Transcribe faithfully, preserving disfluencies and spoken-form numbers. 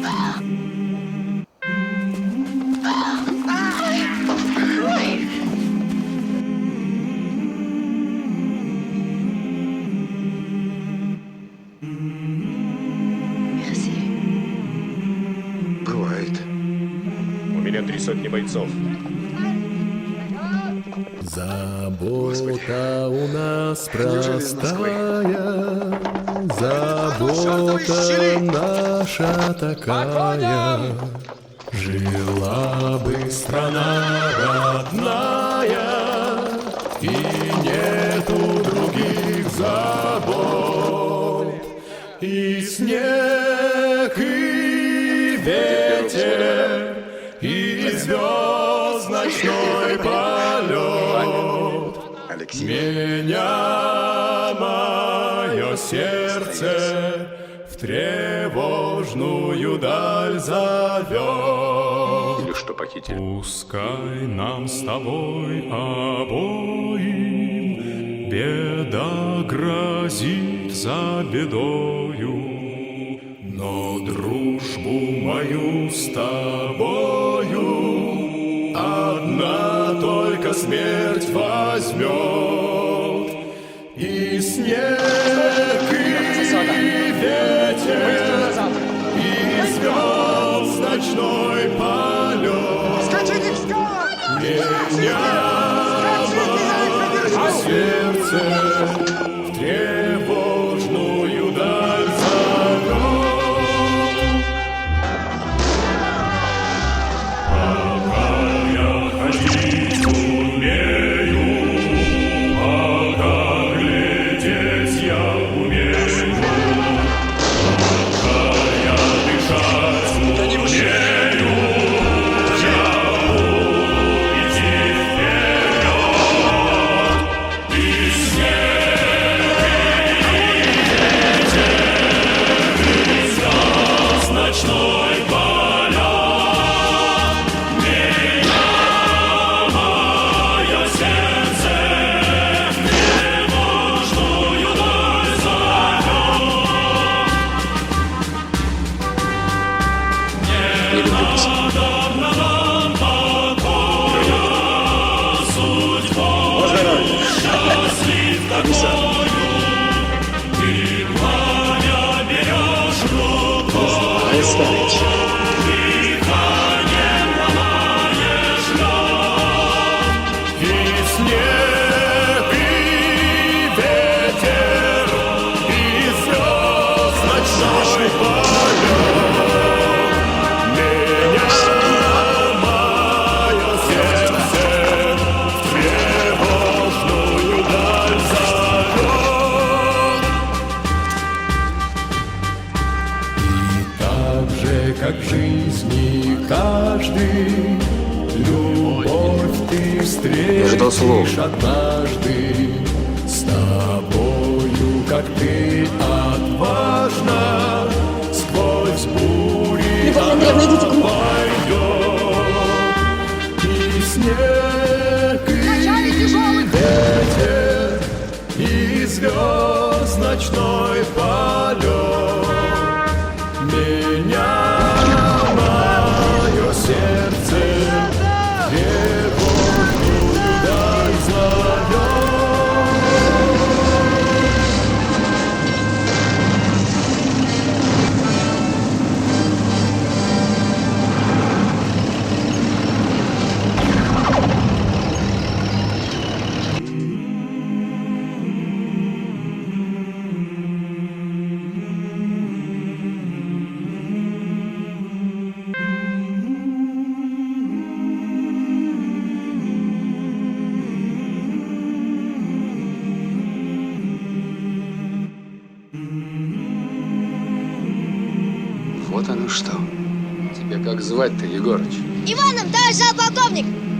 Бывает. У меня три сотни бойцов. Забота у нас Неужели из Москвы? простая, забота наша такая. Жила бы страна родная, и нету других забот. И снег, и ветер, и звезд ночной полет. Алексей. Меня мое сердце в тревожную даль зовет. Или что, похитили? Пускай нам с тобой обоим беда грозит за бедою, но дружбу мою с тобою одна только смерть возьмет. И снег, и ветер, и звезд ночной полет. Меня мое сердце в тревожную даль зовет. Пока я ходить умею, пока глядеть я умею, пока я дышать умею, я буду идти вперед. И снег, и ветер, и звезд ночной полет. Меня мое сердце в тревожную даль зовет. Не люблю писать. Счастлив тобою, ты пламя берешь рукой, Представляете? дыханием ломаешь лед. И снег, и ветер, и звезд ночной полет. Меня мое сердце в тревожную даль зовет. И так же, как в жизни каждый, любовь ты ждал слова. встретишь однажды. С тобою, как ты отважно, сквозь бури она пойдет. И снег, и ветер, и звезд ночной полет. Меня мое сердце в тревожную даль зовет. Вот оно что. Тебя как звать-то, Егорыч? Иваном, товарищ полковник!